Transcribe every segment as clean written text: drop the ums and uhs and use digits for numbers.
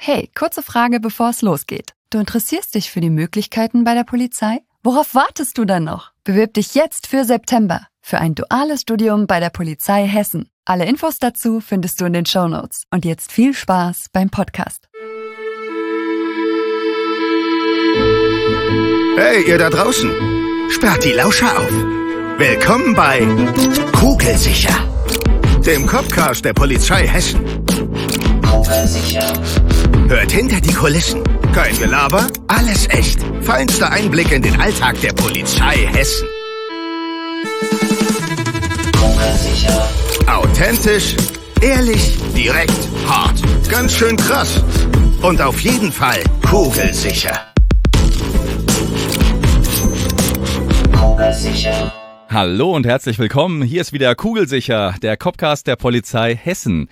Hey, kurze Frage, bevor es losgeht. Du interessierst dich für die Möglichkeiten bei der Polizei? Worauf wartest du dann noch? Bewirb dich jetzt für September für ein duales Studium bei der Polizei Hessen. Alle Infos dazu findest du in den Shownotes. Und jetzt viel Spaß beim Podcast. Hey, ihr da draußen! Sperrt die Lauscher auf! Willkommen bei Kugelsicher, dem Copcast der Polizei Hessen. Kugelsicher. Hört hinter die Kulissen. Kein Gelaber, alles echt. Feinster Einblick in den Alltag der Polizei Hessen. Kugelsicher. Authentisch, ehrlich, direkt, hart. Ganz schön krass. Und auf jeden Fall kugelsicher. Kugelsicher. Hallo und herzlich willkommen. Hier ist wieder Kugelsicher, der Copcast der Polizei Hessen.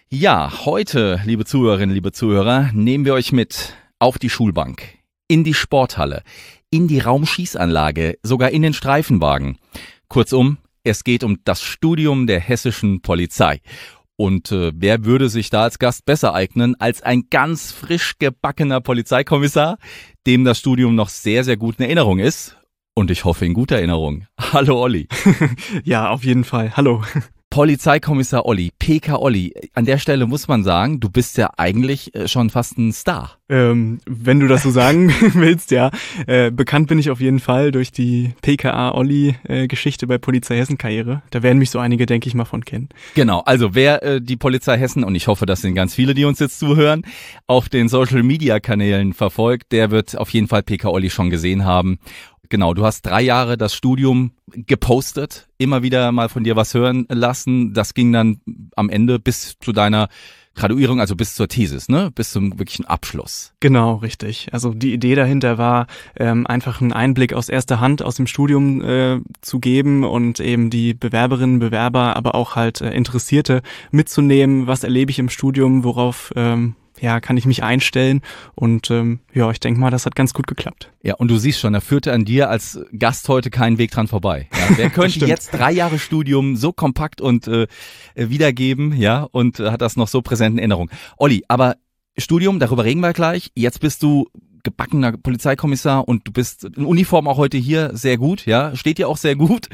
Ja, heute, liebe Zuhörerinnen, liebe Zuhörer, nehmen wir euch mit auf die Schulbank, in die Sporthalle, in die Raumschießanlage, sogar in den Streifenwagen. Kurzum, es geht um das Studium der hessischen Polizei. Und wer würde sich da als Gast besser eignen als ein ganz frisch gebackener Polizeikommissar, dem das Studium noch sehr, sehr gut in Erinnerung ist. Und ich hoffe in guter Erinnerung. Hallo Olli. Ja, auf jeden Fall. Hallo. Polizeikommissar Olli, PK Olli. An der Stelle muss man sagen, du bist ja eigentlich schon fast ein Star. Wenn du das so sagen willst, ja. Bekannt bin ich auf jeden Fall durch die PKA Olli Geschichte bei Polizei Hessen Karriere. Da werden mich so einige, denke ich mal, von kennen. Genau, also wer die Polizei Hessen, und ich hoffe, das sind ganz viele, die uns jetzt zuhören, auf den Social Media Kanälen verfolgt, der wird auf jeden Fall PK Olli schon gesehen haben. Genau, du hast 3 Jahre das Studium gepostet, immer wieder mal von dir was hören lassen. Das ging dann am Ende bis zu deiner Graduierung, also bis zur Thesis, ne? Bis zum wirklichen Abschluss. Genau, richtig. Also die Idee dahinter war, einfach einen Einblick aus erster Hand aus dem Studium zu geben und eben die Bewerberinnen, Bewerber, aber auch halt Interessierte mitzunehmen. Was erlebe ich im Studium, worauf kann ich mich einstellen, und ich denke mal, das hat ganz gut geklappt. Ja, und du siehst schon, da führte an dir als Gast heute kein Weg dran vorbei. Ja, wer könnte jetzt 3 Jahre Studium so kompakt und wiedergeben, ja, und hat das noch so präsent in Erinnerung. Olli, aber Studium, darüber reden wir gleich. Jetzt bist du gebackener Polizeikommissar und du bist in Uniform auch heute hier, sehr gut, ja, steht dir auch sehr gut.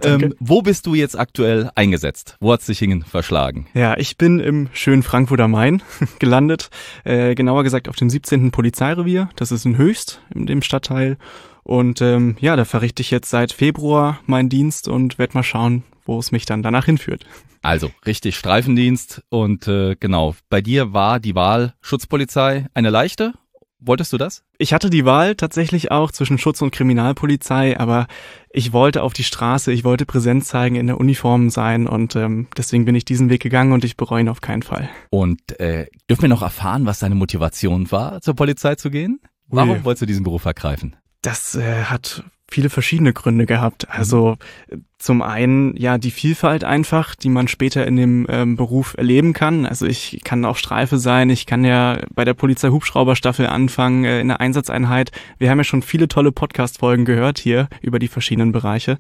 Wo bist du jetzt aktuell eingesetzt? Wo hat's dich hin verschlagen? Ja, ich bin im schönen Frankfurt am Main gelandet, genauer gesagt auf dem 17. Polizeirevier, das ist in Höchst, in dem Stadtteil, und da verrichte ich jetzt seit Februar meinen Dienst und werde mal schauen, wo es mich dann danach hinführt. Also richtig Streifendienst, und genau, bei dir war die Wahl Schutzpolizei eine leichte? Wolltest du das? Ich hatte die Wahl tatsächlich auch zwischen Schutz- und Kriminalpolizei, aber ich wollte auf die Straße, ich wollte Präsenz zeigen, in der Uniform sein, und deswegen bin ich diesen Weg gegangen und ich bereue ihn auf keinen Fall. Und dürfen wir noch erfahren, was deine Motivation war, zur Polizei zu gehen? Warum wolltest du diesen Beruf ergreifen? Das hat viele verschiedene Gründe gehabt. Also zum einen die Vielfalt einfach, die man später in dem Beruf erleben kann. Also ich kann auch Streife sein, ich kann ja bei der Polizei-Hubschrauber-Staffel anfangen, in der Einsatzeinheit. Wir haben ja schon viele tolle Podcast-Folgen gehört hier über die verschiedenen Bereiche.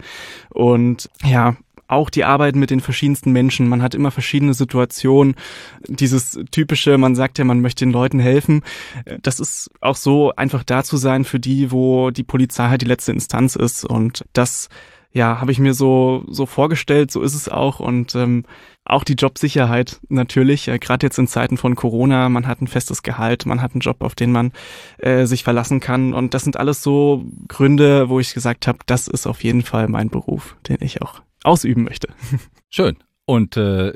Und auch die Arbeit mit den verschiedensten Menschen. Man hat immer verschiedene Situationen. Dieses typische, man sagt ja, man möchte den Leuten helfen. Das ist auch so, einfach da zu sein für die, wo die Polizei halt die letzte Instanz ist. Und das habe ich mir so vorgestellt, so ist es auch. Und auch die Jobsicherheit natürlich, gerade jetzt in Zeiten von Corona, man hat ein festes Gehalt, man hat einen Job, auf den man sich verlassen kann. Und das sind alles so Gründe, wo ich gesagt habe, das ist auf jeden Fall mein Beruf, den ich auch ausüben möchte. Schön. Und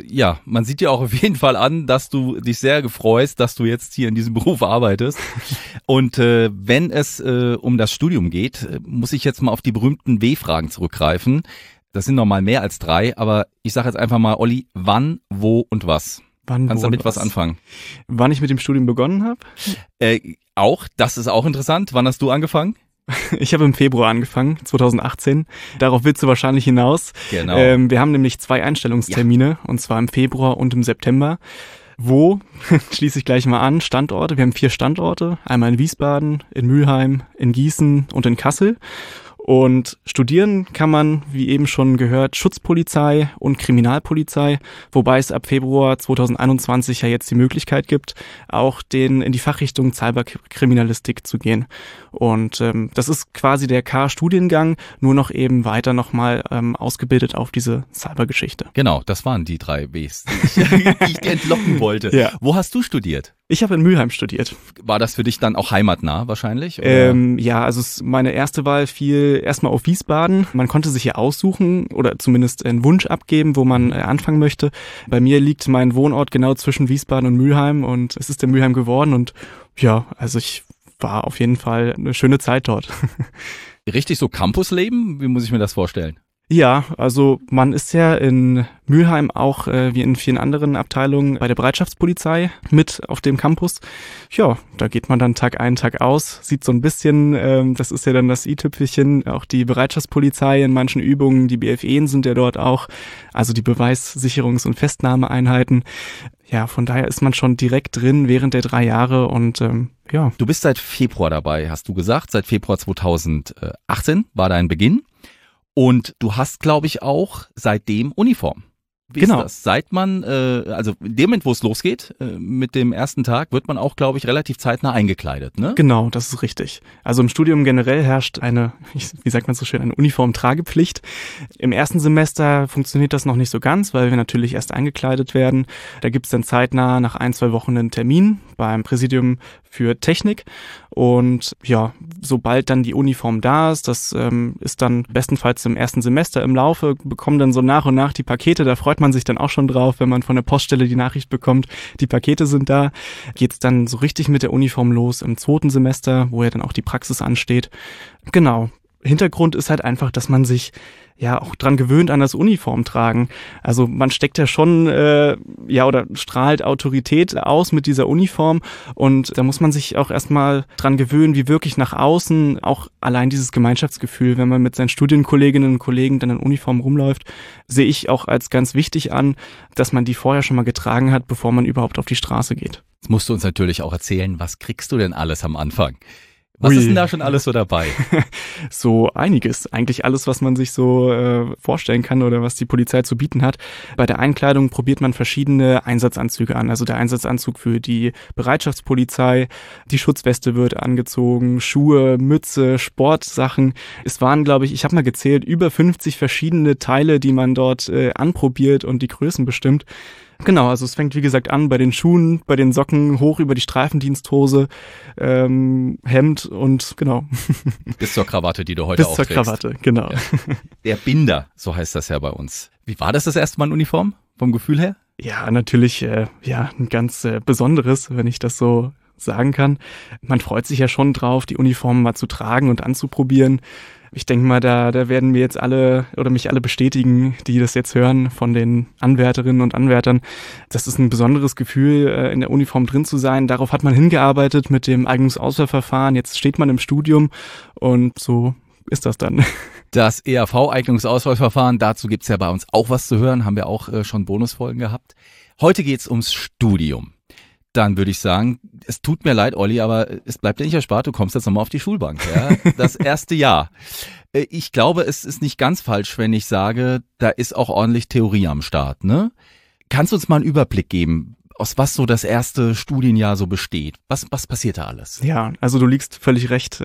man sieht dir auch auf jeden Fall an, dass du dich sehr gefreust, dass du jetzt hier in diesem Beruf arbeitest. Und wenn es um das Studium geht, muss ich jetzt mal auf die berühmten W-Fragen zurückgreifen. Das sind nochmal mehr als 3, aber ich sage jetzt einfach mal, Olli, wann, wo und was? Kannst du damit was anfangen? Wann ich mit dem Studium begonnen habe? Auch, das ist auch interessant. Wann hast du angefangen? Ich habe im Februar angefangen, 2018. Darauf willst du wahrscheinlich hinaus. Genau. Wir haben nämlich 2 Einstellungstermine, und zwar im Februar und im September. Wo? Schließe ich gleich mal an. Standorte. Wir haben 4 Standorte. Einmal in Wiesbaden, in Mülheim, in Gießen und in Kassel. Und studieren kann man, wie eben schon gehört, Schutzpolizei und Kriminalpolizei, wobei es ab Februar 2021 ja jetzt die Möglichkeit gibt, auch in die Fachrichtung Cyberkriminalistik zu gehen. Und das ist quasi der K-Studiengang, nur noch eben weiter nochmal ausgebildet auf diese Cybergeschichte. Genau, das waren die 3 Bs, die ich dir entlocken wollte. Ja. Wo hast du studiert? Ich habe in Mülheim studiert. War das für dich dann auch heimatnah wahrscheinlich? Oder? Ja, also meine erste Wahl fiel erstmal auf Wiesbaden. Man konnte sich hier aussuchen oder zumindest einen Wunsch abgeben, wo man anfangen möchte. Bei mir liegt mein Wohnort genau zwischen Wiesbaden und Mülheim und es ist der Mülheim geworden und ja, also ich war auf jeden Fall eine schöne Zeit dort. Richtig so Campusleben? Wie muss ich mir das vorstellen? Ja, also man ist ja in Mülheim auch wie in vielen anderen Abteilungen bei der Bereitschaftspolizei mit auf dem Campus. Ja, da geht man dann Tag ein, Tag aus, sieht so ein bisschen, das ist ja dann das i-Tüpfelchen, auch die Bereitschaftspolizei in manchen Übungen, die BFEen sind ja dort auch, also die Beweissicherungs- und Festnahmeeinheiten. Ja, von daher ist man schon direkt drin während der 3 Jahre und ja. Du bist seit Februar dabei, hast du gesagt, seit Februar 2018 war dein Beginn. Und du hast, glaube ich, auch seitdem Uniform. Wie genau. Ist das? Seit man, also in dem Moment, wo es losgeht, mit dem ersten Tag, wird man auch, glaube ich, relativ zeitnah eingekleidet, ne? Genau, das ist richtig. Also im Studium generell herrscht eine, wie sagt man so schön, eine Uniformtragepflicht. Im ersten Semester funktioniert das noch nicht so ganz, weil wir natürlich erst eingekleidet werden. Da gibt's dann zeitnah nach 1-2 Wochen einen Termin beim Präsidium für Technik. Und ja, sobald dann die Uniform da ist, das ist dann bestenfalls im ersten Semester im Laufe, bekommen dann so nach und nach die Pakete, da freut man sich dann auch schon drauf, wenn man von der Poststelle die Nachricht bekommt, die Pakete sind da, geht's dann so richtig mit der Uniform los im 2. Semester, wo ja dann auch die Praxis ansteht. Genau. Hintergrund ist halt einfach, dass man sich ja auch dran gewöhnt an das Uniformtragen. Also man steckt ja schon oder strahlt Autorität aus mit dieser Uniform und da muss man sich auch erstmal dran gewöhnen, wie wirklich nach außen auch allein dieses Gemeinschaftsgefühl, wenn man mit seinen Studienkolleginnen und Kollegen dann in Uniform rumläuft, sehe ich auch als ganz wichtig an, dass man die vorher schon mal getragen hat, bevor man überhaupt auf die Straße geht. Jetzt musst du uns natürlich auch erzählen, was kriegst du denn alles am Anfang? Was ist denn da schon alles so dabei? So einiges. Eigentlich alles, was man sich so vorstellen kann oder was die Polizei zu bieten hat. Bei der Einkleidung probiert man verschiedene Einsatzanzüge an. Also der Einsatzanzug für die Bereitschaftspolizei, die Schutzweste wird angezogen, Schuhe, Mütze, Sportsachen. Es waren, glaube ich habe mal gezählt, über 50 verschiedene Teile, die man dort anprobiert und die Größen bestimmt. Genau, also es fängt wie gesagt an bei den Schuhen, bei den Socken, hoch über die Streifendiensthose, Hemd und genau. Bis zur Krawatte, die du heute auch trägst. Bis zur Krawatte, genau. Ja. Der Binder, so heißt das ja bei uns. Wie war das erste Mal in Uniform, vom Gefühl her? Ja, natürlich, ein ganz besonderes, wenn ich das so sagen kann. Man freut sich ja schon drauf, die Uniform mal zu tragen und anzuprobieren. Ich denke mal, da werden wir jetzt alle oder mich alle bestätigen, die das jetzt hören von den Anwärterinnen und Anwärtern. Das ist ein besonderes Gefühl, in der Uniform drin zu sein. Darauf hat man hingearbeitet mit dem Eignungsauswahlverfahren. Jetzt steht man im Studium und so ist das dann. Das ERV-Eignungsauswahlverfahren, dazu gibt's ja bei uns auch was zu hören, haben wir auch schon Bonusfolgen gehabt. Heute geht's ums Studium. Dann würde ich sagen, es tut mir leid, Olli, aber es bleibt dir nicht erspart, du kommst jetzt nochmal auf die Schulbank. Ja? Das erste Jahr. Ich glaube, es ist nicht ganz falsch, wenn ich sage, da ist auch ordentlich Theorie am Start, ne? Kannst du uns mal einen Überblick geben, aus was so das erste Studienjahr so besteht? Was passiert da alles? Ja, also du liegst völlig recht.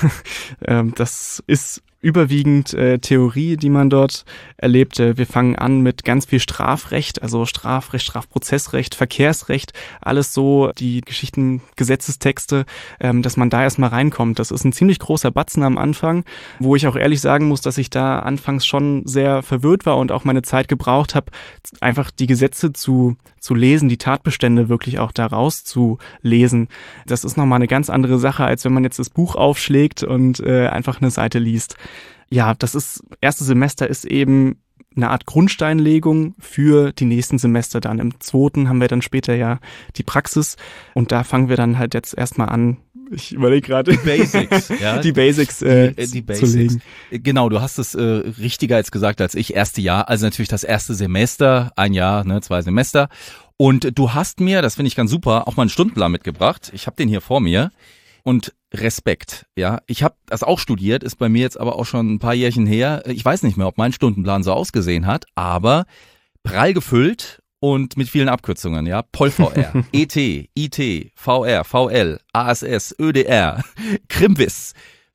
Das ist überwiegend Theorie, die man dort erlebt. Wir fangen an mit ganz viel Strafrecht, also Strafrecht, Strafprozessrecht, Verkehrsrecht, alles so die Geschichten, Gesetzestexte, dass man da erstmal reinkommt. Das ist ein ziemlich großer Batzen am Anfang, wo ich auch ehrlich sagen muss, dass ich da anfangs schon sehr verwirrt war und auch meine Zeit gebraucht habe, einfach die Gesetze zu lesen, die Tatbestände wirklich auch da rauszulesen. Das ist nochmal eine ganz andere Sache, als wenn man jetzt das Buch aufschlägt und einfach eine Seite liest. Ja, erste Semester ist eben eine Art Grundsteinlegung für die nächsten Semester dann. Im 2. haben wir dann später ja die Praxis und da fangen wir dann halt jetzt erstmal an, ich überlege gerade. Die Basics, ja. Die Basics, die Basics zu legen. Genau, du hast es richtiger jetzt gesagt als ich. Erste Jahr, also natürlich das erste Semester, 1 Jahr, 2 Semester. Und du hast mir, das finde ich ganz super, auch mal einen Stundenplan mitgebracht. Ich habe den hier vor mir. Und Respekt, ja. Ich habe das auch studiert, ist bei mir jetzt aber auch schon ein paar Jährchen her. Ich weiß nicht mehr, ob mein Stundenplan so ausgesehen hat, aber prall gefüllt und mit vielen Abkürzungen, ja. PolVR, ET, IT, VR, VL, ASS, ÖDR, Krimwiss,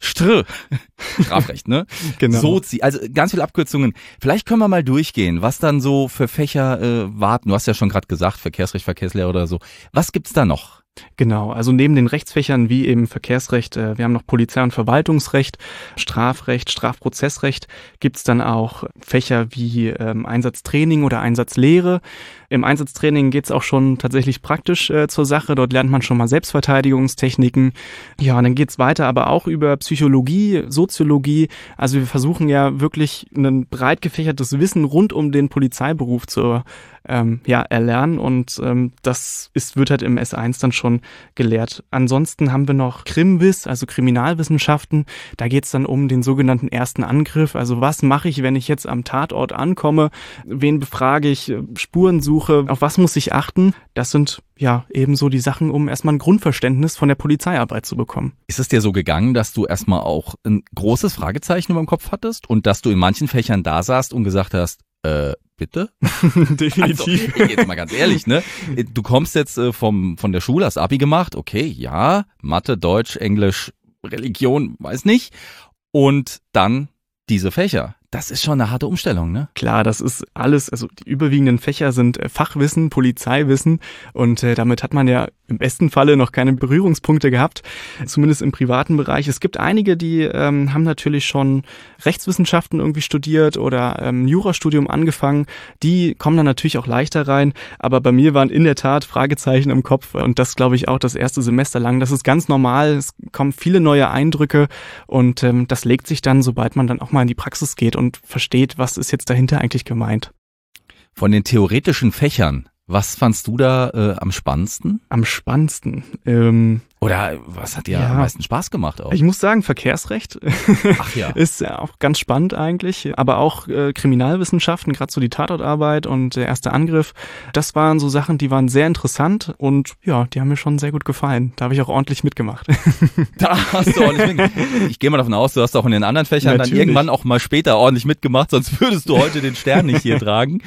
Strafrecht, ne? Genau. Sozi, also ganz viele Abkürzungen. Vielleicht können wir mal durchgehen, was dann so für Fächer warten. Du hast ja schon gerade gesagt, Verkehrsrecht, Verkehrslehre oder so. Was gibt's da noch? Genau, also neben den Rechtsfächern wie eben Verkehrsrecht, wir haben noch Polizei- und Verwaltungsrecht, Strafrecht, Strafprozessrecht, gibt's dann auch Fächer wie Einsatztraining oder Einsatzlehre. Im Einsatztraining geht's auch schon tatsächlich praktisch zur Sache, dort lernt man schon mal Selbstverteidigungstechniken. Ja, und dann geht's weiter aber auch über Psychologie, Soziologie. Also wir versuchen ja wirklich ein breit gefächertes Wissen rund um den Polizeiberuf zu erlernen und das wird halt im S1 dann schon gelehrt. Ansonsten haben wir noch Krimwiss, also Kriminalwissenschaften. Da geht's dann um den sogenannten ersten Angriff. Also was mache ich, wenn ich jetzt am Tatort ankomme? Wen befrage ich? Spurensuche? Auf was muss ich achten? Das sind ja ebenso die Sachen, um erstmal ein Grundverständnis von der Polizeiarbeit zu bekommen. Ist es dir so gegangen, dass du erstmal auch ein großes Fragezeichen über dem Kopf hattest und dass du in manchen Fächern da saßt und gesagt hast, bitte? Definitiv. Also, jetzt mal ganz ehrlich, ne? Du kommst jetzt von der Schule, hast Abi gemacht, okay, ja, Mathe, Deutsch, Englisch, Religion, weiß nicht. Und dann diese Fächer. Das ist schon eine harte Umstellung, ne? Klar, das ist alles, also die überwiegenden Fächer sind Fachwissen, Polizeiwissen und damit hat man ja im besten Falle noch keine Berührungspunkte gehabt, zumindest im privaten Bereich. Es gibt einige, die haben natürlich schon Rechtswissenschaften irgendwie studiert oder Jurastudium angefangen. Die kommen dann natürlich auch leichter rein, aber bei mir waren in der Tat Fragezeichen im Kopf und das glaube ich auch das erste Semester lang. Das ist ganz normal, es kommen viele neue Eindrücke und das legt sich dann, sobald man dann auch mal in die Praxis geht und versteht, was ist jetzt dahinter eigentlich gemeint. Von den theoretischen Fächern, was fandst du da am spannendsten? Am spannendsten? Oder was hat dir am meisten Spaß gemacht auch? Ich muss sagen, Verkehrsrecht ist ja auch ganz spannend eigentlich, aber auch Kriminalwissenschaften, gerade so die Tatortarbeit und der erste Angriff, das waren so Sachen, die waren sehr interessant und ja, die haben mir schon sehr gut gefallen. Da habe ich auch ordentlich mitgemacht. Da hast du ordentlich mitgemacht. Ich gehe mal davon aus, du hast auch in den anderen Fächern dann irgendwann auch mal später ordentlich mitgemacht, sonst würdest du heute den Stern nicht hier tragen.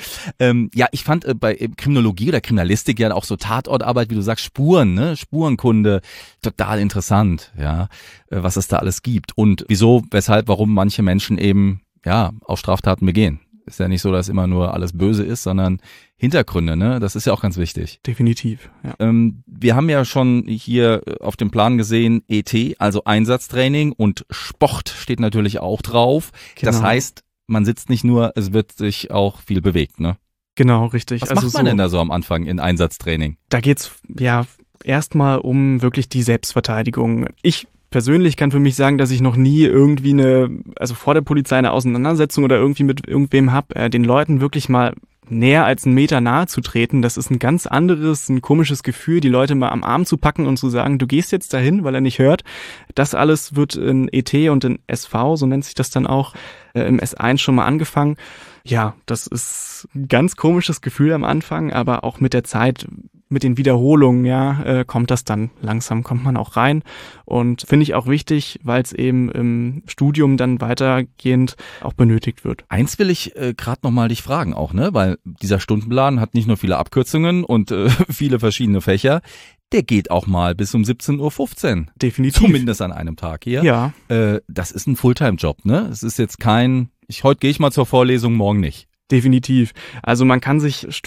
Ich fand bei Kriminologie oder Kriminalistik ja auch so Tatortarbeit, wie du sagst, Spuren, ne, Spurenkunde, total interessant, ja, was es da alles gibt und wieso, weshalb, warum manche Menschen eben, ja, auch Straftaten begehen. Ist ja nicht so, dass immer nur alles böse ist, sondern Hintergründe, ne, das ist ja auch ganz wichtig. Definitiv, ja. Wir haben ja schon hier auf dem Plan gesehen, ET, also Einsatztraining und Sport steht natürlich auch drauf. Genau. Das heißt, man sitzt nicht nur, es wird sich auch viel bewegt, ne? Genau, richtig. Was macht man denn da so am Anfang in Einsatztraining? Da geht's ja erstmal um wirklich die Selbstverteidigung. Ich persönlich kann für mich sagen, dass ich noch nie irgendwie vor der Polizei eine Auseinandersetzung oder irgendwie mit irgendwem habe, den Leuten wirklich mal näher als 1 Meter nahe zu treten. Das ist ein ganz anderes, ein komisches Gefühl, die Leute mal am Arm zu packen und zu sagen, du gehst jetzt dahin, weil er nicht hört. Das alles wird in ET und in SV, so nennt sich das dann auch, im S1 schon mal angefangen. Ja, das ist ein ganz komisches Gefühl am Anfang, aber auch mit der Zeit, mit den Wiederholungen, kommt das dann langsam, kommt man auch rein und finde ich auch wichtig, weil es eben im Studium dann weitergehend auch benötigt wird. Eins will ich gerade nochmal dich fragen auch, ne, weil dieser Stundenplan hat nicht nur viele Abkürzungen und viele verschiedene Fächer, der geht auch mal bis um 17:15 Uhr. Definitiv. Zumindest an einem Tag hier. Ja. Das ist ein Fulltime-Job, ne? Es ist jetzt heute gehe ich mal zur Vorlesung, morgen nicht. Definitiv. Also man kann sich das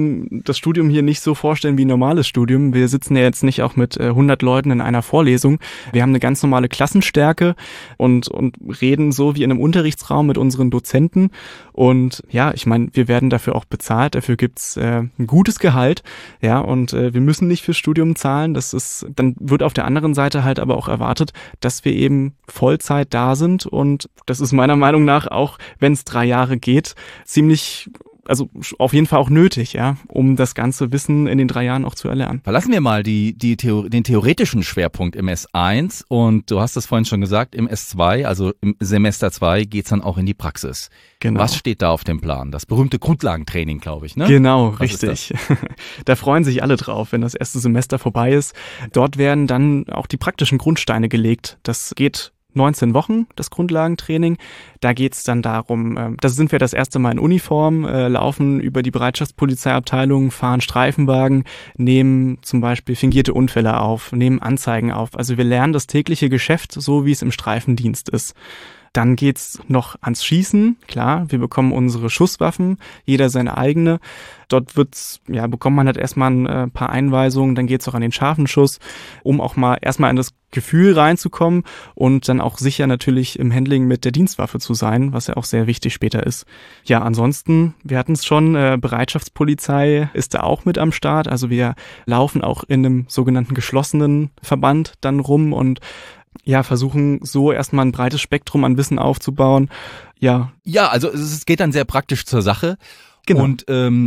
Studium hier nicht so vorstellen wie ein normales Studium. Wir sitzen ja jetzt nicht auch mit 100 Leuten in einer Vorlesung. Wir haben eine ganz normale Klassenstärke und reden so wie in einem Unterrichtsraum mit unseren Dozenten. Und ja, ich meine, wir werden dafür auch bezahlt. Dafür gibt's ein gutes Gehalt. Ja, und wir müssen nicht fürs Studium zahlen. Dann wird auf der anderen Seite halt aber auch erwartet, dass wir eben Vollzeit da sind. Und das ist meiner Meinung nach auch, wenn es 3 Jahre geht, ziemlich also auf jeden Fall auch nötig, ja, um das ganze Wissen in den 3 Jahren auch zu erlernen. Verlassen wir mal den theoretischen Schwerpunkt im S1 und du hast es vorhin schon gesagt, im S2, also im Semester 2 geht's dann auch in die Praxis. Genau. Was steht da auf dem Plan? Das berühmte Grundlagentraining, glaube ich, ne? Genau, Was richtig. Da freuen sich alle drauf, wenn das erste Semester vorbei ist. Dort werden dann auch die praktischen Grundsteine gelegt. Das geht 19 Wochen, das Grundlagentraining. Da geht's dann darum, da sind wir das erste Mal in Uniform, laufen über die Bereitschaftspolizeiabteilung, fahren Streifenwagen, nehmen zum Beispiel fingierte Unfälle auf, nehmen Anzeigen auf. Also wir lernen das tägliche Geschäft, so wie es im Streifendienst ist. Dann geht's noch ans Schießen. Klar, wir bekommen unsere Schusswaffen, jeder seine eigene. Dort bekommt man halt erstmal ein paar Einweisungen, dann geht's auch an den scharfen Schuss, um auch mal erstmal in das Gefühl reinzukommen und dann auch sicher natürlich im Handling mit der Dienstwaffe zu sein, was ja auch sehr wichtig später ist. Ja, ansonsten, wir hatten es schon, Bereitschaftspolizei ist da auch mit am Start. Also wir laufen auch in einem sogenannten geschlossenen Verband dann rum und versuchen so erstmal ein breites Spektrum an Wissen aufzubauen. Ja, also es geht dann sehr praktisch zur Sache. Genau. Und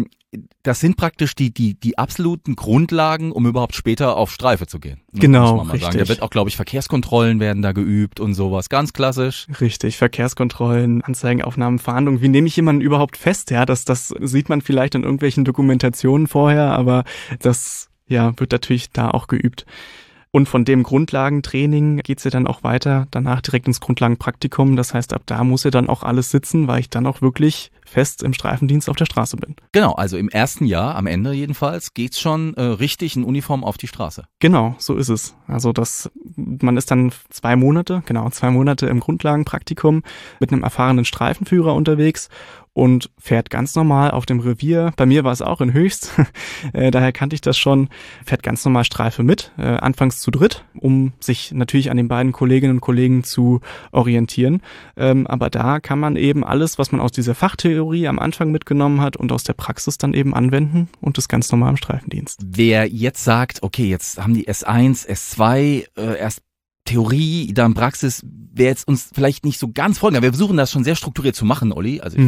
das sind praktisch die absoluten Grundlagen, um überhaupt später auf Streife zu gehen. Genau, muss man mal richtig. sagen. Da wird auch, glaube ich, Verkehrskontrollen werden da geübt und sowas. Ganz klassisch. Richtig, Verkehrskontrollen, Anzeigenaufnahmen, Fahndung. Wie nehme ich jemanden überhaupt fest? Ja, das sieht man vielleicht in irgendwelchen Dokumentationen vorher, aber das wird natürlich da auch geübt. Und von dem Grundlagentraining geht's ja dann auch weiter, danach direkt ins Grundlagenpraktikum. Das heißt, ab da muss ja dann auch alles sitzen, weil ich dann auch wirklich fest im Streifendienst auf der Straße bin. Genau, also im ersten Jahr, am Ende jedenfalls, geht's schon richtig in Uniform auf die Straße. Genau, so ist es. Also man ist dann 2 Monate im Grundlagenpraktikum mit einem erfahrenen Streifenführer unterwegs und fährt ganz normal auf dem Revier. Bei mir war es auch in Höchst, daher kannte ich das schon. Fährt ganz normal Streife mit, anfangs zu dritt, um sich natürlich an den beiden Kolleginnen und Kollegen zu orientieren. Aber da kann man eben alles, was man aus dieser Fachtheorie am Anfang mitgenommen hat und aus der Praxis dann eben anwenden und das ganz normal im Streifendienst. Wer jetzt sagt, okay, jetzt haben die S1, S2, erst Theorie, dann Praxis, wer jetzt uns vielleicht nicht so ganz folgen, aber wir versuchen das schon sehr strukturiert zu machen, Olli. Also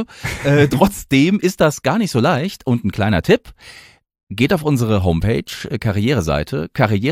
trotzdem ist das gar nicht so leicht. Und ein kleiner Tipp: Geht auf unsere Homepage, Karriereseite,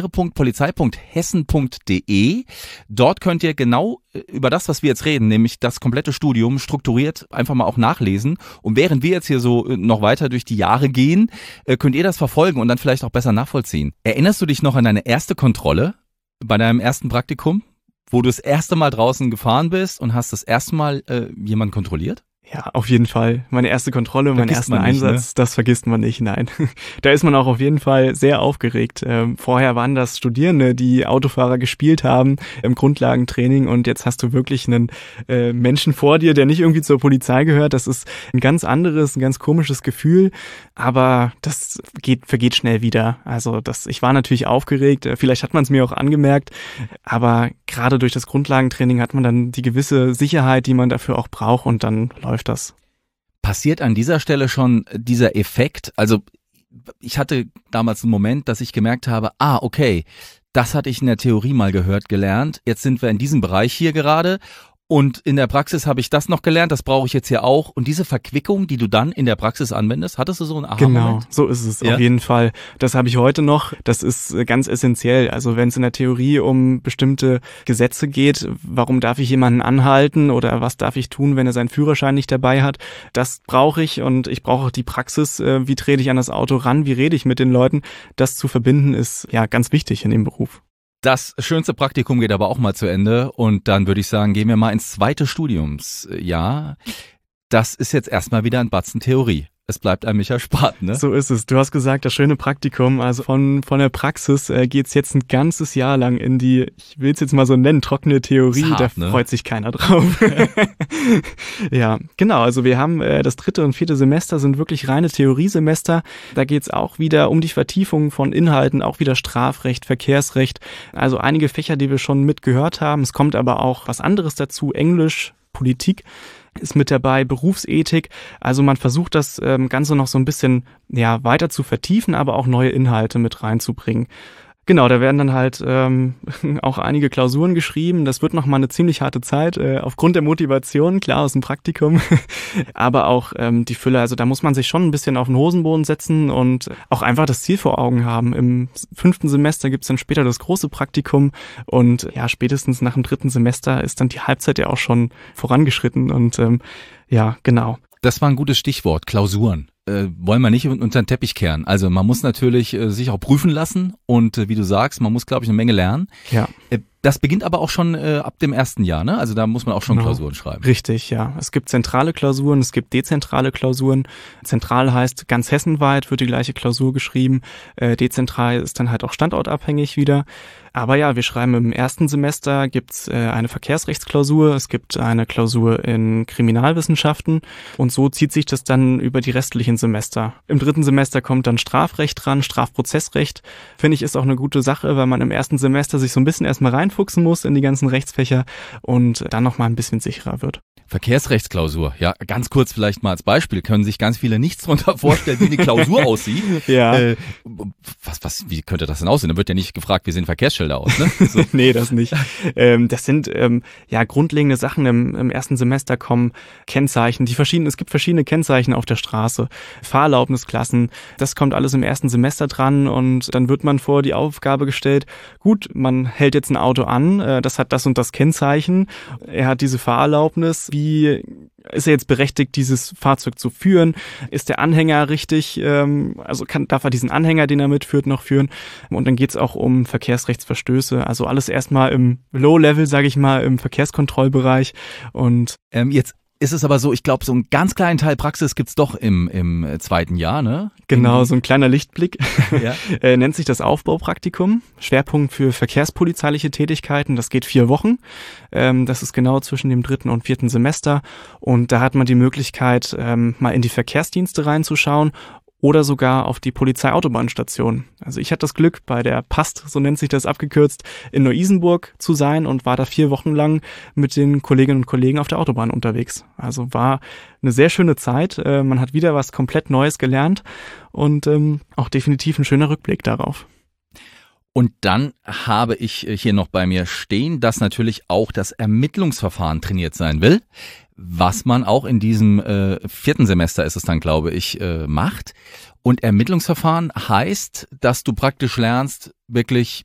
karriere.polizei.hessen.de. Dort könnt ihr genau über das, was wir jetzt reden, nämlich das komplette Studium strukturiert einfach mal auch nachlesen. Und während wir jetzt hier so noch weiter durch die Jahre gehen, könnt ihr das verfolgen und dann vielleicht auch besser nachvollziehen. Erinnerst du dich noch an deine erste Kontrolle bei deinem ersten Praktikum, wo du das erste Mal draußen gefahren bist und hast das erste Mal jemanden kontrolliert? Ja, auf jeden Fall. Meine erste Kontrolle, mein erster Einsatz, das vergisst man nicht, nein. Da ist man auch auf jeden Fall sehr aufgeregt. Vorher waren das Studierende, die Autofahrer gespielt haben im Grundlagentraining und jetzt hast du wirklich einen Menschen vor dir, der nicht irgendwie zur Polizei gehört. Das ist ein ganz anderes, ein ganz komisches Gefühl, aber das vergeht schnell wieder. Also ich war natürlich aufgeregt, vielleicht hat man es mir auch angemerkt, aber gerade durch das Grundlagentraining hat man dann die gewisse Sicherheit, die man dafür auch braucht und dann läuft das. Passiert an dieser Stelle schon dieser Effekt? Also ich hatte damals einen Moment, dass ich gemerkt habe, okay, das hatte ich in der Theorie mal gelernt. Jetzt sind wir in diesem Bereich hier gerade. Und in der Praxis habe ich das noch gelernt, das brauche ich jetzt hier auch. Und diese Verquickung, die du dann in der Praxis anwendest, hattest du so einen Aha-Moment? Genau, so ist es auf jeden Fall. Das habe ich heute noch. Das ist ganz essentiell. Also wenn es in der Theorie um bestimmte Gesetze geht, warum darf ich jemanden anhalten oder was darf ich tun, wenn er seinen Führerschein nicht dabei hat, das brauche ich und ich brauche auch die Praxis. Wie trete ich an das Auto ran? Wie rede ich mit den Leuten? Das zu verbinden ist ja ganz wichtig in dem Beruf. Das schönste Praktikum geht aber auch mal zu Ende und dann würde ich sagen, gehen wir mal ins zweite Studiumsjahr. Das ist jetzt erstmal wieder ein Batzen Theorie. Es bleibt einem nicht erspart, ne? So ist es. Du hast gesagt, das schöne Praktikum, also von der Praxis geht's jetzt ein ganzes Jahr lang in die, ich will es jetzt mal so nennen, trockene Theorie. Hart, da freut sich keiner drauf. Ja, genau. Also wir haben das 3. und 4. Semester sind wirklich reine Theoriesemester. Da geht's auch wieder um die Vertiefung von Inhalten, auch wieder Strafrecht, Verkehrsrecht. Also einige Fächer, die wir schon mitgehört haben. Es kommt aber auch was anderes dazu, Englisch, Politik ist mit dabei, Berufsethik. Also man versucht das Ganze noch so ein bisschen weiter zu vertiefen, aber auch neue Inhalte mit reinzubringen. Genau, da werden dann halt auch einige Klausuren geschrieben. Das wird nochmal eine ziemlich harte Zeit, aufgrund der Motivation, klar, aus dem Praktikum, aber auch die Fülle. Also da muss man sich schon ein bisschen auf den Hosenboden setzen und auch einfach das Ziel vor Augen haben. Im 5. Semester gibt's dann später das große Praktikum und ja, spätestens nach dem 3. Semester ist dann die Halbzeit ja auch schon vorangeschritten und ja, genau. Das war ein gutes Stichwort, Klausuren. Wollen wir nicht unter den Teppich kehren. Also man muss natürlich sich auch prüfen lassen und wie du sagst, man muss, glaube ich, eine Menge lernen. Ja. Das beginnt aber auch schon ab dem 1. Jahr, ne? Also da muss man auch schon Klausuren schreiben. Richtig, ja. Es gibt zentrale Klausuren, es gibt dezentrale Klausuren. Zentral heißt, ganz hessenweit wird die gleiche Klausur geschrieben. Dezentral ist dann halt auch standortabhängig wieder. Aber ja, wir schreiben im 1. Semester gibt's eine Verkehrsrechtsklausur, es gibt eine Klausur in Kriminalwissenschaften und so zieht sich das dann über die restlichen Semester. Im 3. Semester kommt dann Strafrecht dran, Strafprozessrecht. Finde ich, ist auch eine gute Sache, weil man im 1. Semester sich so ein bisschen erstmal reinfuchsen muss in die ganzen Rechtsfächer und dann nochmal ein bisschen sicherer wird. Verkehrsrechtsklausur, ja, ganz kurz vielleicht mal als Beispiel, können sich ganz viele nichts darunter vorstellen, wie eine Klausur aussieht. Ja. Wie könnte das denn aussehen? Da wird ja nicht gefragt, wie sehen Verkehrsschilder aus, ne? So. Nee, das nicht. Das sind ja grundlegende Sachen. Im 1. Semester kommen Kennzeichen, es gibt verschiedene Kennzeichen auf der Straße, Fahrerlaubnisklassen, das kommt alles im 1. Semester dran und dann wird man vor die Aufgabe gestellt, gut, man hält jetzt ein Auto an, das hat das und das Kennzeichen, er hat diese Fahrerlaubnis, wie ist er jetzt berechtigt, dieses Fahrzeug zu führen? Ist der Anhänger richtig? Darf er diesen Anhänger, den er mitführt, noch führen? Und dann geht's auch um Verkehrsrechtsverstöße. Also alles erstmal im Low-Level, sage ich mal, im Verkehrskontrollbereich. Und jetzt ist es aber so, ich glaube, so einen ganz kleinen Teil Praxis gibt's doch im 2. Jahr, ne? Genau, so ein kleiner Lichtblick. Ja. Nennt sich das Aufbaupraktikum. Schwerpunkt für verkehrspolizeiliche Tätigkeiten. Das geht 4 Wochen. Das ist genau zwischen dem 3. und 4. Semester. Und da hat man die Möglichkeit, mal in die Verkehrsdienste reinzuschauen oder sogar auf die Polizeiautobahnstation. Also ich hatte das Glück, bei der PAST, so nennt sich das abgekürzt, in Neu-Isenburg zu sein und war da 4 Wochen lang mit den Kolleginnen und Kollegen auf der Autobahn unterwegs. Also war eine sehr schöne Zeit. Man hat wieder was komplett Neues gelernt und auch definitiv ein schöner Rückblick darauf. Und dann habe ich hier noch bei mir stehen, dass natürlich auch das Ermittlungsverfahren trainiert sein will, was man auch in diesem 4. Semester ist es dann, glaube ich, macht. Und Ermittlungsverfahren heißt, dass du praktisch lernst, wirklich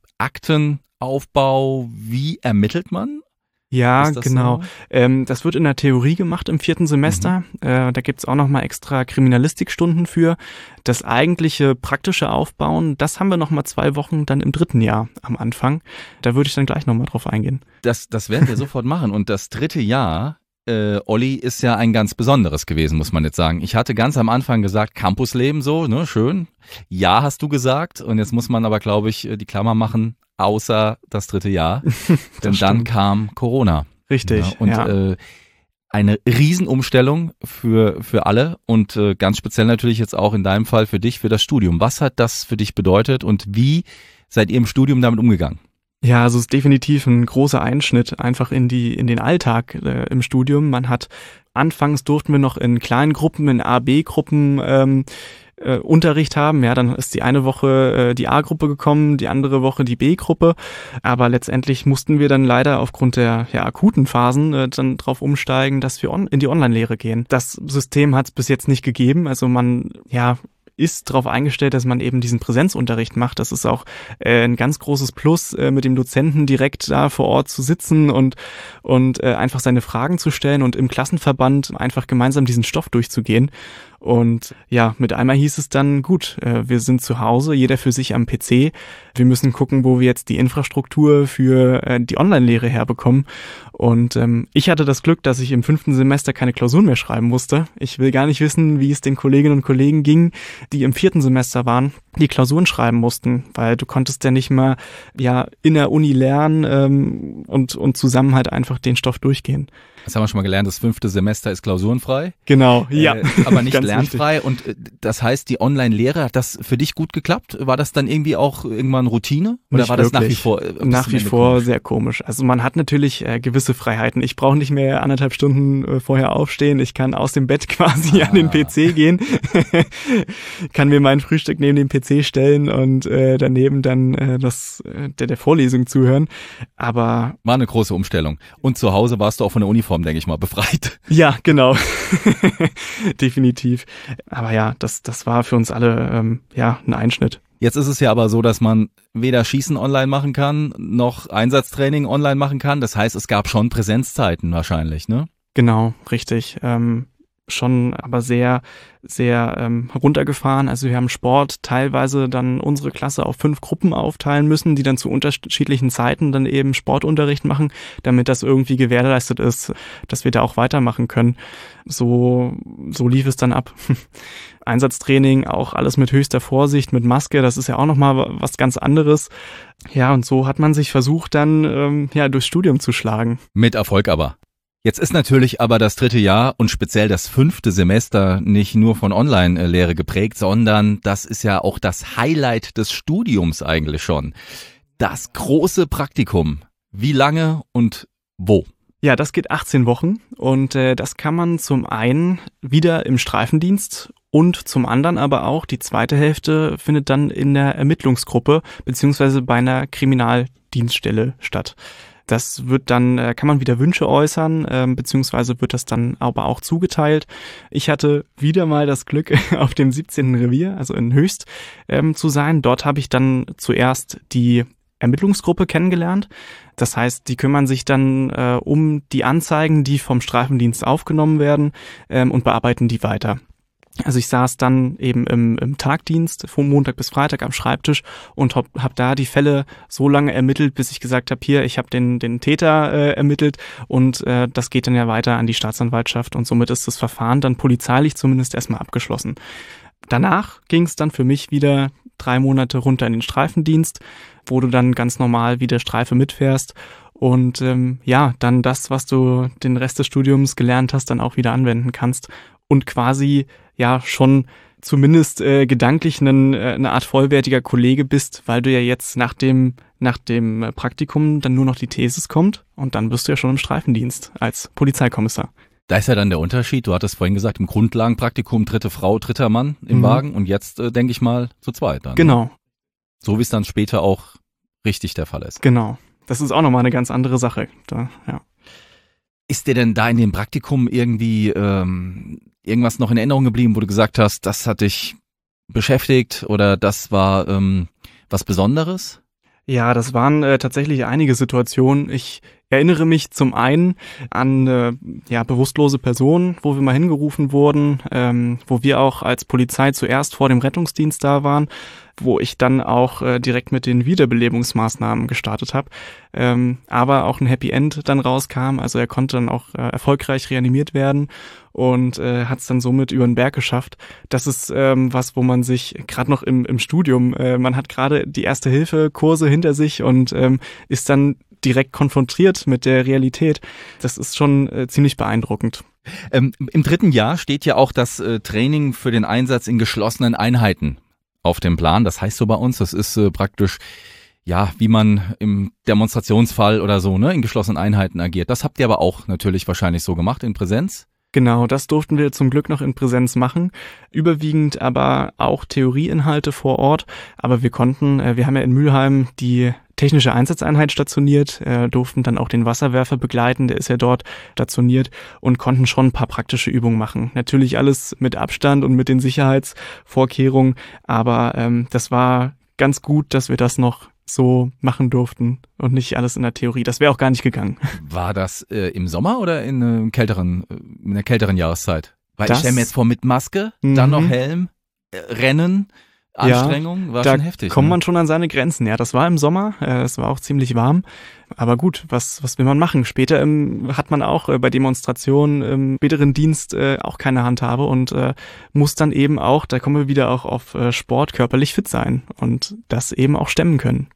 Aktenaufbau, wie ermittelt man? Ja, genau. So? Das wird in der Theorie gemacht im 4. Semester. Da gibt's auch nochmal extra Kriminalistikstunden für. Das eigentliche praktische Aufbauen, das haben wir nochmal 2 Wochen dann im 3. Jahr am Anfang. Da würde ich dann gleich nochmal drauf eingehen. Das werden wir sofort machen. Und das 3. Jahr, Olli, ist ja ein ganz besonderes gewesen, muss man jetzt sagen. Ich hatte ganz am Anfang gesagt, Campusleben so, ne, schön. Ja, hast du gesagt. Und jetzt muss man aber, glaube ich, die Klammer machen, außer das 3. Jahr. Denn dann kam Corona. Richtig, ja. Und eine Riesenumstellung für alle und ganz speziell natürlich jetzt auch in deinem Fall für dich, für das Studium. Was hat das für dich bedeutet und wie seid ihr im Studium damit umgegangen? Ja, also es ist definitiv ein großer Einschnitt einfach in den Alltag im Studium. Anfangs durften wir noch in kleinen Gruppen, in A-B-Gruppen Unterricht haben. Ja, dann ist die eine Woche die A-Gruppe gekommen, die andere Woche die B-Gruppe. Aber letztendlich mussten wir dann leider aufgrund der akuten Phasen dann drauf umsteigen, dass wir in die Online-Lehre gehen. Das System hat es bis jetzt nicht gegeben. Also man ist darauf eingestellt, dass man eben diesen Präsenzunterricht macht. Das ist auch ein ganz großes Plus, mit dem Dozenten direkt da vor Ort zu sitzen und einfach seine Fragen zu stellen und im Klassenverband einfach gemeinsam diesen Stoff durchzugehen. Und ja, mit einmal hieß es dann, gut, wir sind zu Hause, jeder für sich am PC. Wir müssen gucken, wo wir jetzt die Infrastruktur für die Online-Lehre herbekommen. Und ich hatte das Glück, dass ich im 5. Semester keine Klausuren mehr schreiben musste. Ich will gar nicht wissen, wie es den Kolleginnen und Kollegen ging, die im 4. Semester waren, die Klausuren schreiben mussten, weil du konntest ja nicht mal in der Uni lernen und zusammen halt einfach den Stoff durchgehen. Das haben wir schon mal gelernt, das 5. Semester ist klausurenfrei. Genau, ja. Aber nicht lernfrei. Und das heißt, die Online-Lehre, hat das für dich gut geklappt? War das dann irgendwie auch irgendwann Routine? Oder Nicht war das wirklich. Nach wie vor komisch? sehr komisch. Also man hat natürlich gewisse Freiheiten. Ich brauche nicht mehr 1,5 Stunden vorher aufstehen. Ich kann aus dem Bett quasi an den PC gehen, kann mir mein Frühstück neben den PC stellen und daneben dann der Vorlesung zuhören. Aber war eine große Umstellung. Und zu Hause warst du auch von der Uniform, denke ich mal, befreit. Ja, genau. Definitiv. Aber ja, das war für uns alle ein Einschnitt. Jetzt ist es ja aber so, dass man weder Schießen online machen kann, noch Einsatztraining online machen kann. Das heißt, es gab schon Präsenzzeiten wahrscheinlich, ne? Genau, richtig. Schon aber sehr, sehr runtergefahren. Also wir haben Sport teilweise dann unsere Klasse auf 5 Gruppen aufteilen müssen, die dann zu unterschiedlichen Zeiten dann eben Sportunterricht machen, damit das irgendwie gewährleistet ist, dass wir da auch weitermachen können. So lief es dann ab. Einsatztraining, auch alles mit höchster Vorsicht, mit Maske, das ist ja auch nochmal was ganz anderes. Ja, und so hat man sich versucht dann durchs Studium zu schlagen. Mit Erfolg aber. Jetzt ist natürlich aber das 3. Jahr und speziell das 5. Semester nicht nur von Online-Lehre geprägt, sondern das ist ja auch das Highlight des Studiums eigentlich schon. Das große Praktikum. Wie lange und wo? Ja, das geht 18 Wochen und das kann man zum einen wieder im Streifendienst und zum anderen aber auch die zweite Hälfte findet dann in der Ermittlungsgruppe beziehungsweise bei einer Kriminaldienststelle statt. Das wird dann, kann man wieder Wünsche äußern, beziehungsweise wird das dann aber auch zugeteilt. Ich hatte wieder mal das Glück, auf dem 17. Revier, also in Höchst, zu sein. Dort habe ich dann zuerst die Ermittlungsgruppe kennengelernt. Das heißt, die kümmern sich dann um die Anzeigen, die vom Streifendienst aufgenommen werden und bearbeiten die weiter. Also ich saß dann eben im Tagdienst von Montag bis Freitag am Schreibtisch und hab da die Fälle so lange ermittelt, bis ich gesagt habe, hier, ich habe den Täter ermittelt und das geht dann ja weiter an die Staatsanwaltschaft und somit ist das Verfahren dann polizeilich zumindest erstmal abgeschlossen. Danach ging es dann für mich wieder 3 Monate runter in den Streifendienst, wo du dann ganz normal wieder Streife mitfährst und dann das, was du den Rest des Studiums gelernt hast, dann auch wieder anwenden kannst und quasi ja schon zumindest gedanklich eine Art vollwertiger Kollege bist, weil du ja jetzt nach dem Praktikum dann nur noch die Thesis kommt und dann bist du ja schon im Streifendienst als Polizeikommissar. Da ist ja dann der Unterschied, du hattest vorhin gesagt, im Grundlagenpraktikum 3. Frau, 3. Mann im Wagen und jetzt denke ich mal zu zweit dann. Genau. So wie es dann später auch richtig der Fall ist. Genau. Das ist auch nochmal eine ganz andere Sache. Ja. Ist dir denn da in dem Praktikum irgendwie irgendwas noch in Erinnerung geblieben, wo du gesagt hast, das hat dich beschäftigt oder das war was Besonderes? Ja, das waren tatsächlich einige Situationen. Ich erinnere mich zum einen an bewusstlose Personen, wo wir mal hingerufen wurden, wo wir auch als Polizei zuerst vor dem Rettungsdienst da waren, wo ich dann auch direkt mit den Wiederbelebungsmaßnahmen gestartet habe, aber auch ein Happy End dann rauskam. Also er konnte dann auch erfolgreich reanimiert werden und hat es dann somit über den Berg geschafft. Das ist was, wo man sich gerade noch im Studium, man hat gerade die Erste-Hilfe-Kurse hinter sich und ist dann direkt konfrontiert mit der Realität. Das ist schon ziemlich beeindruckend. Im 3. Jahr steht ja auch das Training für den Einsatz in geschlossenen Einheiten auf dem Plan. Das heißt so bei uns, das ist praktisch, ja, wie man im Demonstrationsfall oder so, ne, in geschlossenen Einheiten agiert. Das habt ihr aber auch natürlich wahrscheinlich so gemacht in Präsenz? Genau, das durften wir zum Glück noch in Präsenz machen. Überwiegend aber auch Theorieinhalte vor Ort. Aber wir haben ja in Mülheim die technische Einsatzeinheit stationiert, durften dann auch den Wasserwerfer begleiten, der ist ja dort stationiert und konnten schon ein paar praktische Übungen machen. Natürlich alles mit Abstand und mit den Sicherheitsvorkehrungen, aber das war ganz gut, dass wir das noch so machen durften und nicht alles in der Theorie. Das wäre auch gar nicht gegangen. War das im Sommer oder in einer kälteren Jahreszeit? Weil ich stelle mir jetzt vor, mit Maske, dann noch Helm, Rennen, Anstrengung, war schon heftig. Da kommt man schon an seine Grenzen. Ja, das war im Sommer, es war auch ziemlich warm. Aber gut, was will man machen? Später hat man auch bei Demonstrationen im späteren Dienst auch keine Handhabe und muss dann eben auch, da kommen wir wieder auch auf Sport, körperlich fit sein und das eben auch stemmen können.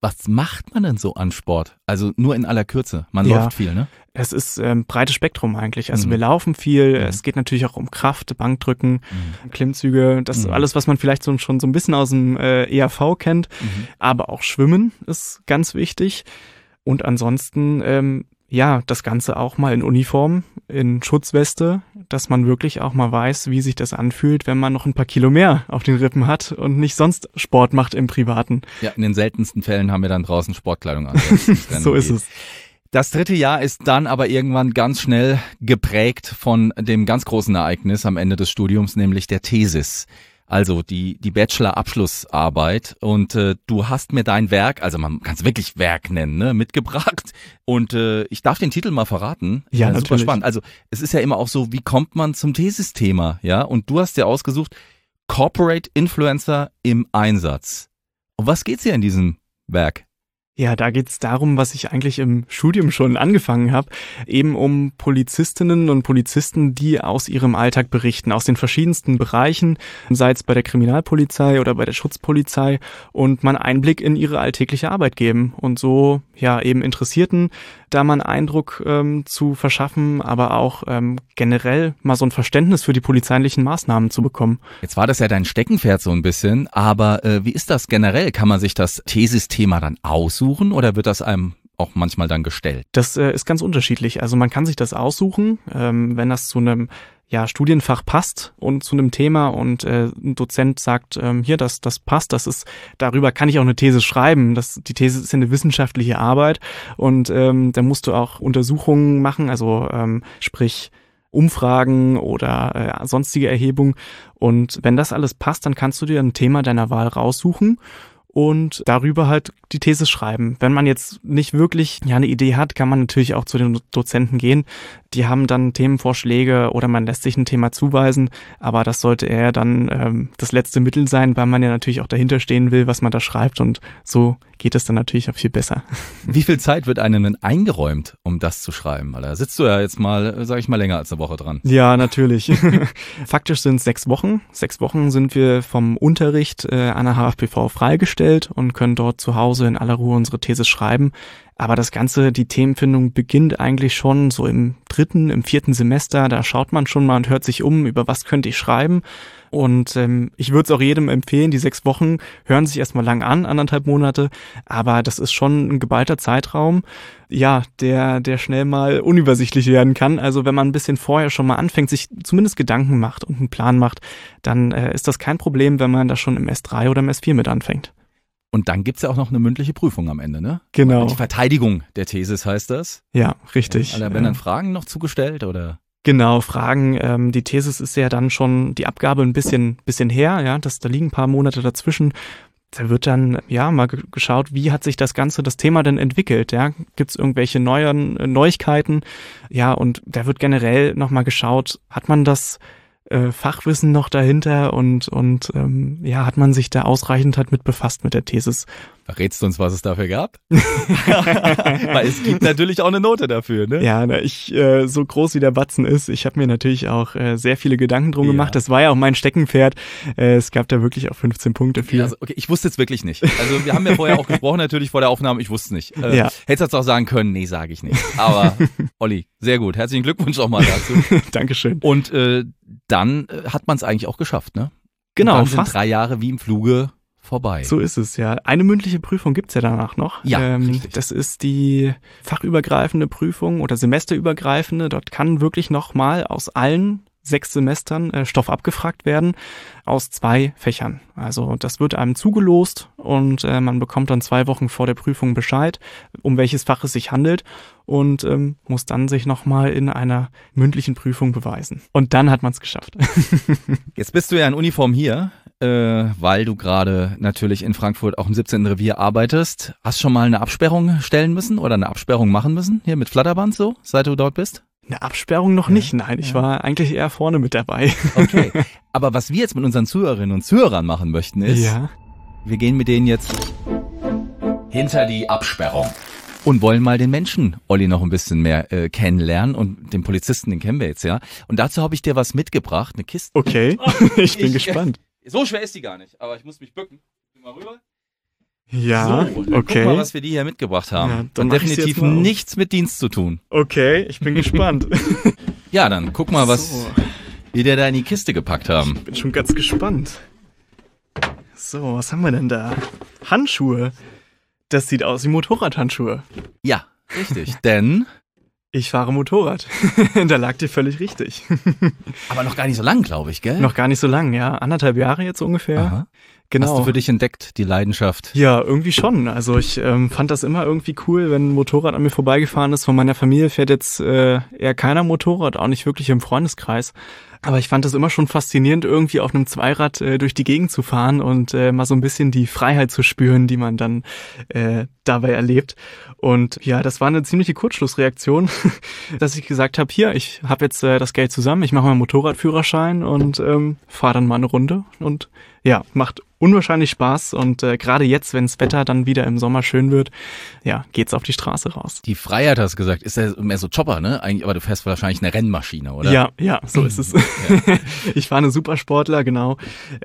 Was macht man denn so an Sport? Also nur in aller Kürze. Man läuft viel, ne? Es ist breites Spektrum eigentlich. Also wir laufen viel. Es geht natürlich auch um Kraft, Bankdrücken, Klimmzüge. Das ist alles, was man vielleicht schon so ein bisschen aus dem ERV kennt. Aber auch Schwimmen ist ganz wichtig. Und ansonsten das Ganze auch mal in Uniform, in Schutzweste, dass man wirklich auch mal weiß, wie sich das anfühlt, wenn man noch ein paar Kilo mehr auf den Rippen hat und nicht sonst Sport macht im Privaten. Ja, in den seltensten Fällen haben wir dann draußen Sportkleidung an. So ist es. Das 3. Jahr ist dann aber irgendwann ganz schnell geprägt von dem ganz großen Ereignis am Ende des Studiums, nämlich der Thesis. Also die Bachelor-Abschlussarbeit, und du hast mir dein Werk, also man kann es wirklich Werk nennen, ne, mitgebracht, und ich darf den Titel mal verraten. Ja, super natürlich. Spannend. Also es ist ja immer auch so, wie kommt man zum Thesis-Thema, ja? Und du hast dir ausgesucht, Corporate Influencer im Einsatz. Um was geht's hier in diesem Werk? Ja, da geht's darum, was ich eigentlich im Studium schon angefangen habe, eben um Polizistinnen und Polizisten, die aus ihrem Alltag berichten, aus den verschiedensten Bereichen, sei es bei der Kriminalpolizei oder bei der Schutzpolizei, und man Einblick in ihre alltägliche Arbeit geben und so eben Interessierten da mal einen Eindruck zu verschaffen, aber auch generell mal so ein Verständnis für die polizeilichen Maßnahmen zu bekommen. Jetzt war das ja dein Steckenpferd so ein bisschen, aber wie ist das generell? Kann man sich das Thesis-Thema dann aussuchen oder wird das einem auch manchmal dann gestellt? Das ist ganz unterschiedlich. Also man kann sich das aussuchen, wenn das zu einem Studienfach passt und zu einem Thema, und ein Dozent sagt, hier, das passt, darüber kann ich auch eine These schreiben. Die These ist ja eine wissenschaftliche Arbeit, und da musst du auch Untersuchungen machen, also sprich Umfragen oder sonstige Erhebungen. Und wenn das alles passt, dann kannst du dir ein Thema deiner Wahl raussuchen und darüber halt die These schreiben. Wenn man jetzt nicht wirklich eine Idee hat, kann man natürlich auch zu den Dozenten gehen. Die haben dann Themenvorschläge oder man lässt sich ein Thema zuweisen, aber das sollte eher dann das letzte Mittel sein, weil man ja natürlich auch dahinter stehen will, was man da schreibt, und so geht es dann natürlich auch viel besser. Wie viel Zeit wird einem denn eingeräumt, um das zu schreiben? Weil da sitzt du ja jetzt mal, sag ich mal, länger als eine Woche dran. Ja, natürlich. Faktisch sind es 6 Wochen. 6 Wochen sind wir vom Unterricht an der HFPV freigestellt und können dort zu Hause in aller Ruhe unsere These schreiben. Aber das Ganze, die Themenfindung beginnt eigentlich schon so im 3., im 4. Semester. Da schaut man schon mal und hört sich um, über was könnte ich schreiben. Und ich würde es auch jedem empfehlen, die 6 Wochen hören sich erstmal lang an, 1,5 Monate. Aber das ist schon ein geballter Zeitraum, der schnell mal unübersichtlich werden kann. Also wenn man ein bisschen vorher schon mal anfängt, sich zumindest Gedanken macht und einen Plan macht, dann ist das kein Problem, wenn man da schon im S3 oder im S4 mit anfängt. Und dann gibt's ja auch noch eine mündliche Prüfung am Ende, ne? Genau. Die Verteidigung der Thesis heißt das. Ja, richtig. Ja, werden dann Fragen noch zugestellt, oder? Genau, Fragen. Die Thesis ist ja dann schon die Abgabe ein bisschen her, da liegen ein paar Monate dazwischen. Da wird dann mal geschaut, wie hat sich das Thema denn entwickelt, Gibt's irgendwelche Neuigkeiten? Ja, und da wird generell nochmal geschaut, hat man das Fachwissen noch dahinter und hat man sich da ausreichend mit befasst mit der Thesis. Verrätst du uns, was es dafür gab? Weil es gibt natürlich auch eine Note dafür, ne? Ja, so groß wie der Batzen ist, ich habe mir natürlich auch sehr viele Gedanken drum gemacht. Das war ja auch mein Steckenpferd. Es gab da wirklich auch 15 Punkte für. Also, okay, ich wusste es wirklich nicht. Also wir haben ja vorher auch gesprochen, natürlich vor der Aufnahme, ich wusste es nicht. Hättest du auch sagen können, nee, sage ich nicht. Aber Olli, sehr gut. Herzlichen Glückwunsch auch mal dazu. Dankeschön. Und dann hat man es eigentlich auch geschafft, ne? Genau, und dann sind 3 Jahre wie im Fluge vorbei. So ist es, ja. Eine mündliche Prüfung gibt's ja danach noch. Ja, das ist die fachübergreifende Prüfung oder semesterübergreifende. Dort kann wirklich nochmal aus allen 6 Semestern Stoff abgefragt werden aus 2 Fächern. Also das wird einem zugelost und man bekommt dann 2 Wochen vor der Prüfung Bescheid, um welches Fach es sich handelt, und muss dann sich nochmal in einer mündlichen Prüfung beweisen. Und dann hat man es geschafft. Jetzt bist du ja in Uniform hier, weil du gerade natürlich in Frankfurt auch im 17. Revier arbeitest. Hast schon mal eine Absperrung stellen müssen oder eine Absperrung machen müssen, hier mit Flatterband so, seit du dort bist? Eine Absperrung noch nicht, nein. Ich war eigentlich eher vorne mit dabei. Okay, aber was wir jetzt mit unseren Zuhörerinnen und Zuhörern machen möchten ist, wir gehen mit denen jetzt hinter die Absperrung und wollen mal den Menschen, Olli, noch ein bisschen mehr kennenlernen, und den Polizisten, den kennen wir jetzt, ja. Und dazu habe ich dir was mitgebracht, eine Kiste. Okay, ich bin gespannt. So schwer ist die gar nicht, aber ich muss mich bücken. Geh mal rüber. Ja, So, dann okay. guck mal, was wir dir hier mitgebracht haben. Ja, dann Und mach ich's definitiv jetzt mal auf. nichts mit Dienst zu tun. Okay, ich bin gespannt. Ja, dann guck mal, was So. wir dir da in die Kiste gepackt haben. Bin schon ganz gespannt. So, was haben wir denn da? Handschuhe. Das sieht aus wie Motorradhandschuhe. Ja, richtig. Denn, Ich fahre Motorrad. Da lag dir völlig richtig. aber noch gar nicht so lang, glaube ich, gell? Noch gar nicht so lang, ja. 1,5 Jahre jetzt ungefähr. Aha. Genau. Hast du für dich entdeckt, die Leidenschaft? Ja, irgendwie schon. Also ich fand das immer irgendwie cool, wenn ein Motorrad an mir vorbeigefahren ist. Von meiner Familie fährt jetzt eher keiner Motorrad, auch nicht wirklich im Freundeskreis. Aber ich fand das immer schon faszinierend, irgendwie auf einem Zweirad durch die Gegend zu fahren und mal so ein bisschen die Freiheit zu spüren, die man dann dabei erlebt. Und ja, das war eine ziemliche Kurzschlussreaktion, dass ich gesagt habe, hier, ich habe jetzt das Geld zusammen, ich mache meinen Motorradführerschein und fahre dann mal eine Runde. Und ja, macht unwahrscheinlich Spaß. Und gerade jetzt, wenn das Wetter dann wieder im Sommer schön wird, ja, geht's auf die Straße raus. Die Freiheit, hast du gesagt, ist ja mehr so Chopper, ne? Eigentlich, aber du fährst wahrscheinlich eine Rennmaschine, oder? Ja, so ist es. Ich fahre eine Supersportler, genau.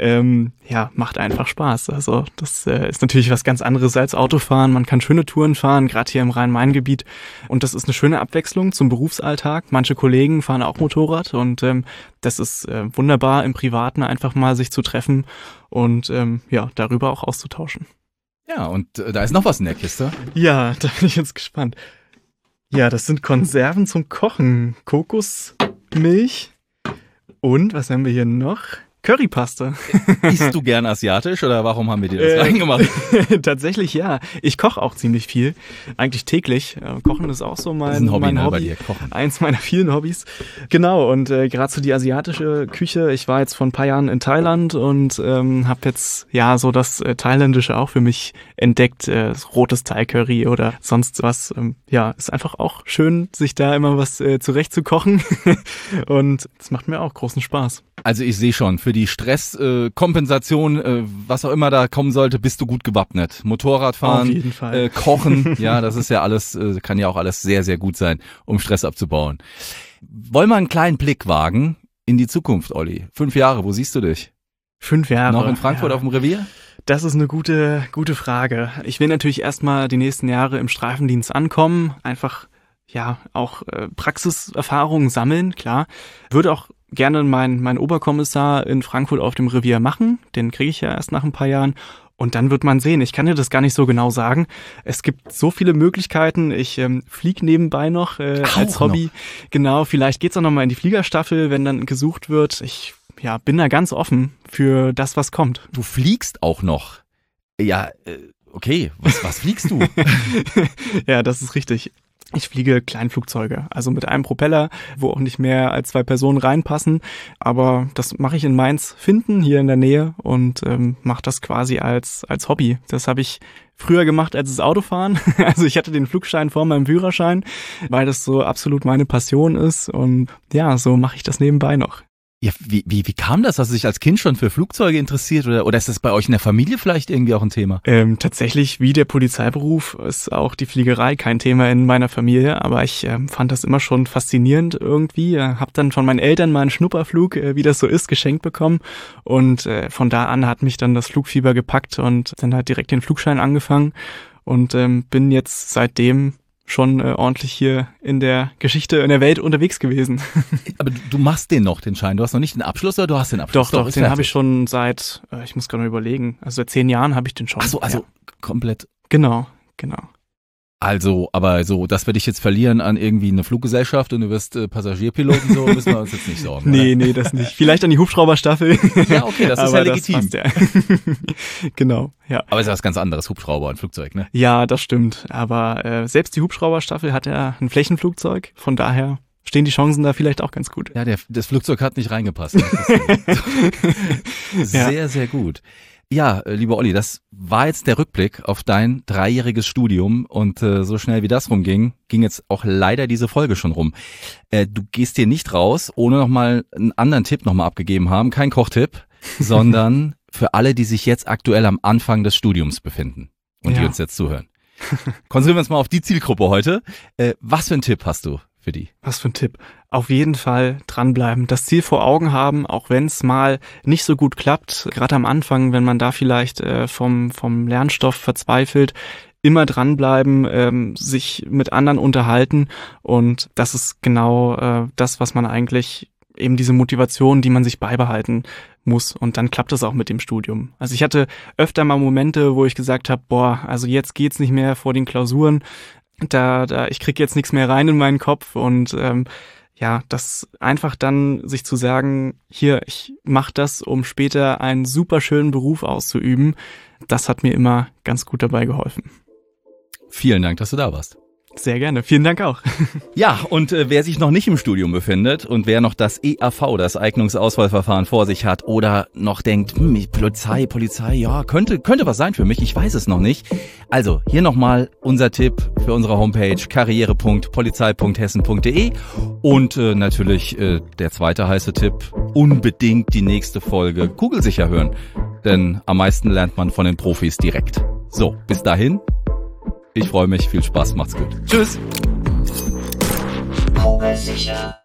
Ja, macht einfach Spaß. Also das ist natürlich was ganz anderes als Autofahren. Man kann schöne Touren fahren, gerade hier im Rhein-Main-Gebiet. Und das ist eine schöne Abwechslung zum Berufsalltag. Manche Kollegen fahren auch Motorrad und das ist wunderbar, im Privaten einfach mal sich zu treffen und ja, darüber auch auszutauschen. Ja, und da ist noch was in der Kiste. Ja, da bin ich jetzt gespannt. Ja, das sind Konserven zum Kochen. Kokosmilch. Und was haben wir hier noch? Currypaste. Isst du gern asiatisch oder warum haben wir dir das reingemacht? Tatsächlich ja. Ich koche auch ziemlich viel. Eigentlich täglich. Kochen ist auch so Das ist ein Hobby, mein ne, Hobby. bei dir, Kochen. Eins meiner vielen Hobbys. Genau, und gerade so die asiatische Küche. Ich war jetzt vor ein paar Jahren in Thailand und habe jetzt ja so das Thailändische auch für mich entdeckt. Rotes Thai-Curry oder sonst was. Ja, ist einfach auch schön, sich da immer was zurecht zu kochen. Und es macht mir auch großen Spaß. Also ich sehe schon, für die Stresskompensation, was auch immer da kommen sollte, bist du gut gewappnet. Motorradfahren, Auf jeden Fall. Kochen, ja, das ist ja alles, kann ja auch alles sehr, sehr gut sein, um Stress abzubauen. Wollen wir einen kleinen Blick wagen in die Zukunft, Olli? 5 Jahre, wo siehst du dich? 5 Jahre. Noch in Frankfurt ja. auf dem Revier? Das ist eine gute Frage. Ich will natürlich erstmal die nächsten Jahre im Streifendienst ankommen, einfach ja auch Praxiserfahrungen sammeln, klar. Würde auch gerne meinen Oberkommissar in Frankfurt auf dem Revier machen, den kriege ich ja erst nach ein paar Jahren. Und dann wird man sehen. Ich kann dir das gar nicht so genau sagen. Es gibt so viele Möglichkeiten. Ich fliege nebenbei noch als Hobby. Noch. Genau, vielleicht geht's auch noch mal in die Fliegerstaffel, wenn dann gesucht wird. Ich bin da ganz offen für das, was kommt. Du fliegst auch noch. Ja, okay, was fliegst du? Ja, das ist richtig. Ich fliege Kleinflugzeuge, also mit einem Propeller, wo auch nicht mehr als 2 Personen reinpassen. Aber das mache ich in Mainz-Finden, hier in der Nähe, und mache das quasi als Hobby. Das habe ich früher gemacht als das Autofahren. Also ich hatte den Flugschein vor meinem Führerschein, weil das so absolut meine Passion ist. Und ja, so mache ich das nebenbei noch. Ja, wie kam das? Hast du dich als Kind schon für Flugzeuge interessiert oder ist das bei euch in der Familie vielleicht irgendwie auch ein Thema? Tatsächlich, wie der Polizeiberuf, ist auch die Fliegerei kein Thema in meiner Familie, aber ich fand das immer schon faszinierend irgendwie. Hab dann von meinen Eltern mal einen Schnupperflug, wie das so ist, geschenkt bekommen, und von da an hat mich dann das Flugfieber gepackt und dann halt direkt den Flugschein angefangen und bin jetzt seitdem schon ordentlich hier in der Geschichte, in der Welt unterwegs gewesen. Aber du machst den noch, den Schein. Du hast noch nicht den Abschluss oder du hast den Abschluss? Doch, den habe ich schon seit, ich muss gerade mal überlegen, also seit 10 Jahren habe ich den schon. Ach so, also ja. komplett. Genau. Also, aber so, dass wir dich jetzt verlieren an irgendwie eine Fluggesellschaft und du wirst Passagierpilot und so, müssen wir uns jetzt nicht sorgen. Nee, das nicht. Vielleicht an die Hubschrauberstaffel. Ja, okay, das ist ja legitim. Das passt, ja. Genau, ja. Aber es ist was ganz anderes, Hubschrauber und Flugzeug, ne? Ja, das stimmt. Aber selbst die Hubschrauberstaffel hat ja ein Flächenflugzeug. Von daher stehen die Chancen da vielleicht auch ganz gut. Ja, das Flugzeug hat nicht reingepasst. Sehr, sehr gut. Ja, lieber Olli, das war jetzt der Rückblick auf dein 3-jähriges Studium und so schnell wie das rumging, ging jetzt auch leider diese Folge schon rum. Du gehst hier nicht raus, ohne nochmal einen anderen Tipp nochmal abgegeben haben, kein Kochtipp, sondern für alle, die sich jetzt aktuell am Anfang des Studiums befinden und die uns jetzt zuhören. Konzentrieren wir uns mal auf die Zielgruppe heute. Was für einen Tipp hast du für die? Was für ein Tipp. Auf jeden Fall dranbleiben, das Ziel vor Augen haben, auch wenn es mal nicht so gut klappt. Gerade am Anfang, wenn man da vielleicht vom Lernstoff verzweifelt, immer dranbleiben, sich mit anderen unterhalten, und das ist genau das, was man eigentlich, eben diese Motivation, die man sich beibehalten muss, und dann klappt es auch mit dem Studium. Also ich hatte öfter mal Momente, wo ich gesagt habe, also jetzt geht's nicht mehr vor den Klausuren, ich krieg jetzt nichts mehr rein in meinen Kopf, und das einfach dann sich zu sagen, hier, ich mache das, um später einen super schönen Beruf auszuüben, das hat mir immer ganz gut dabei geholfen. Vielen Dank, dass du da warst. Sehr gerne. Vielen Dank auch. Ja, und wer sich noch nicht im Studium befindet und wer noch das EAV, das Eignungsauswahlverfahren vor sich hat, oder noch denkt, Polizei, ja, könnte was sein für mich, ich weiß es noch nicht. Also, hier nochmal unser Tipp für unsere Homepage karriere.polizei.hessen.de, und natürlich der zweite heiße Tipp, unbedingt die nächste Folge kugelsicher hören, denn am meisten lernt man von den Profis direkt. So, bis dahin. Ich freue mich, viel Spaß, macht's gut. Tschüss. Kugelsicher.